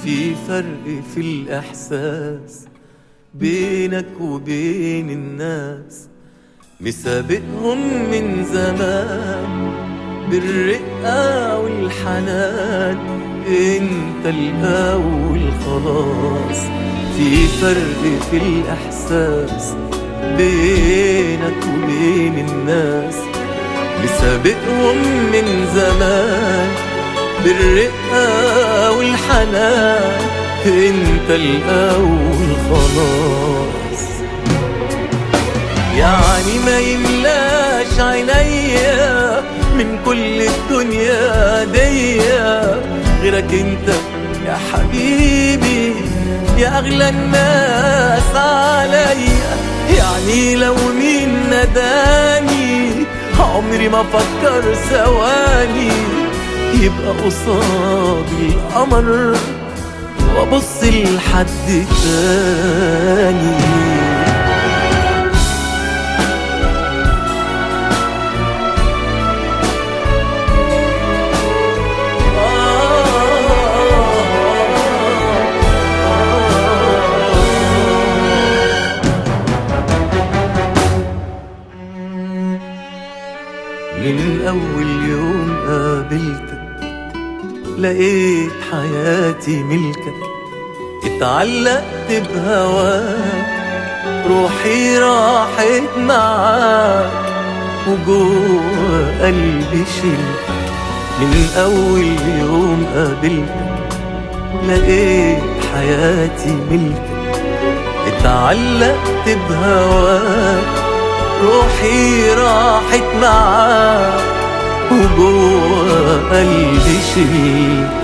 في فرق في الإحساس بينك وبين الناس، مسابقهم من زمان بالرقة والحنان، انت الأول خلاص. في فرق في الإحساس بينك وبين الناس، مسابقهم من زمان بالرقة والحنان، انت الأول خلاص. يعني ما يملاش عينيا من كل الدنيا ديا غيرك انت يا حبيبي، يا أغلى الناس عليا. يعني لو مين نداني عمري ما فكر ثواني يبقى قصادي القمر وابص لحد تاني. من أول يوم قابلتك لقيت حياتي ملكك، اتعلقت بهواك روحي راحت معاك وجوه قلبي شلتك. من أول يوم قابلتك لقيت حياتي ملكك، اتعلقت بهواك روحي راحت معاك وجوه قلبي شلتك.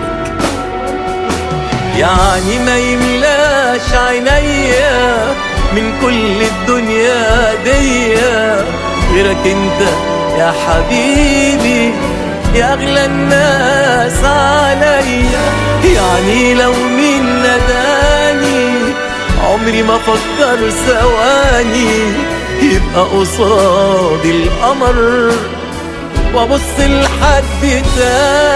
يعني ما يملاش عينيا من كل الدنيا ديا غيرك انت يا حبيبي، يا أغلى الناس عليا. يعني لو مين نداني عمري ما فكر ثواني يبقى قصادي القمر وابص لحد تاني.